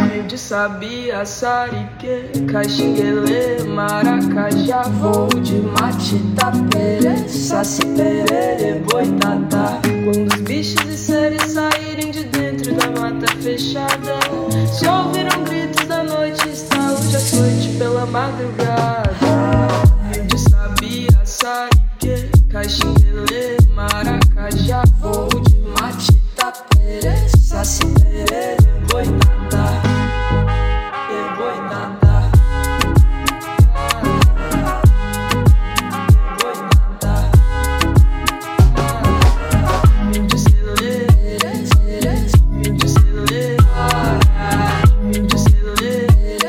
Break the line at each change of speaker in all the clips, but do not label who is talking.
de sabia, sarique, caxinguelê, maracajá, voo de matita, pere, saci, perere, boitatá. Quando os bichos e seres saírem de dentro da mata fechada, se ouviram gritos da noite, estalo de açoite pela madrugada. De sabia, sarique, caxinguelê, maracajá, voo de matita, pere, saci, perere, boitatá, boitatá, boitatá. De celê, de celê, de celê.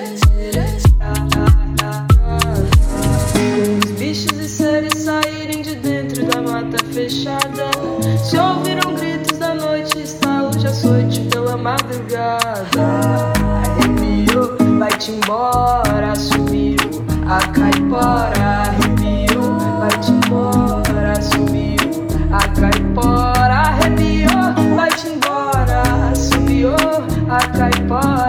Quando os bichos e seres saírem de dentro da mata fechada, se ouviram gritos da noite, estalo de açoite pela madrugada. Arrepiou, vai-te embora, subiu a caipora. Arrepiou, vai-te embora, subiu a caipora. Arrepiou, vai-te embora, subiu a caipora.